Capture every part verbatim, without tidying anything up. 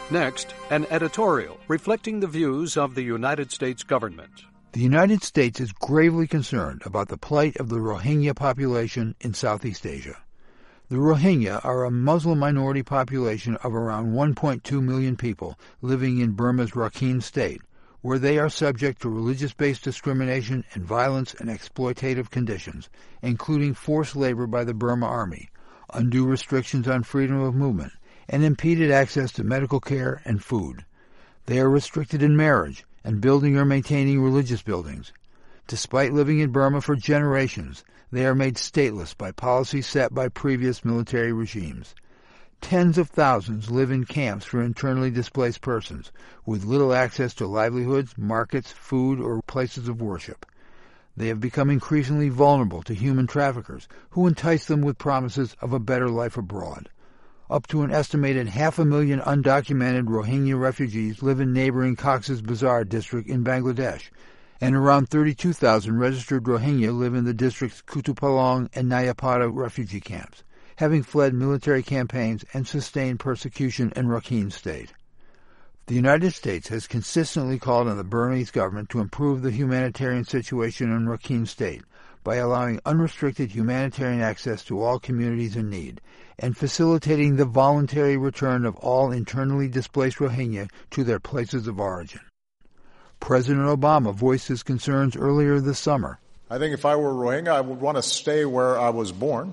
Next, an editorial reflecting the views of the United States government. The United States is gravely concerned about the plight of the Rohingya population in Southeast Asia. The Rohingya are a Muslim minority population of around one point two million people living in Burma's Rakhine State, where they are subject to religious-based discrimination and violence and exploitative conditions, including forced labor by the Burma Army, undue restrictions on freedom of movement, and impeded access to medical care and food. They are restricted in marriage and building or maintaining religious buildings. Despite living in Burma for generations, they are made stateless by policies set by previous military regimes. Tens of thousands live in camps for internally displaced persons, with little access to livelihoods, markets, food, or places of worship. They have become increasingly vulnerable to human traffickers, who entice them with promises of a better life abroad. Up to an estimated half a million undocumented Rohingya refugees live in neighboring Cox's Bazar district in Bangladesh, and around thirty-two thousand registered Rohingya live in the district's Kutupalong and Nayapata refugee camps, having fled military campaigns and sustained persecution in Rakhine State. The United States has consistently called on the Burmese government to improve the humanitarian situation in Rakhine State by allowing unrestricted humanitarian access to all communities in need and facilitating the voluntary return of all internally displaced Rohingya to their places of origin. President Obama voiced his concerns earlier this summer. I think if I were Rohingya, I would want to stay where I was born.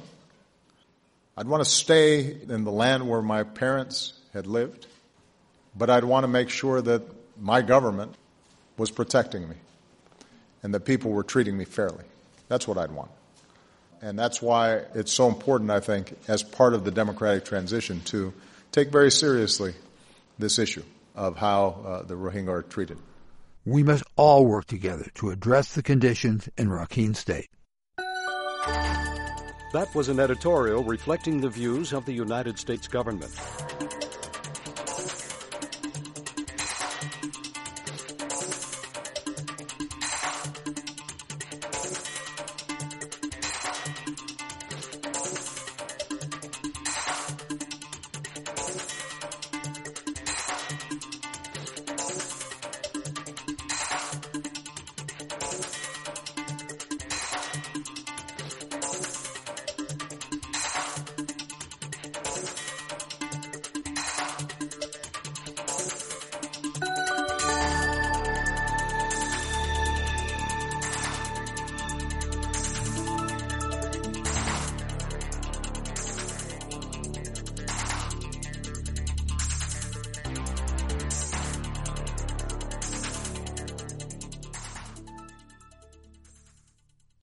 I'd want to stay in the land where my parents had lived, but I'd want to make sure that my government was protecting me and that people were treating me fairly. That's what I'd want. And that's why it's so important, I think, as part of the democratic transition to take very seriously this issue of how uh, the Rohingya are treated. We must all work together to address the conditions in Rakhine State. That was an editorial reflecting the views of the United States government.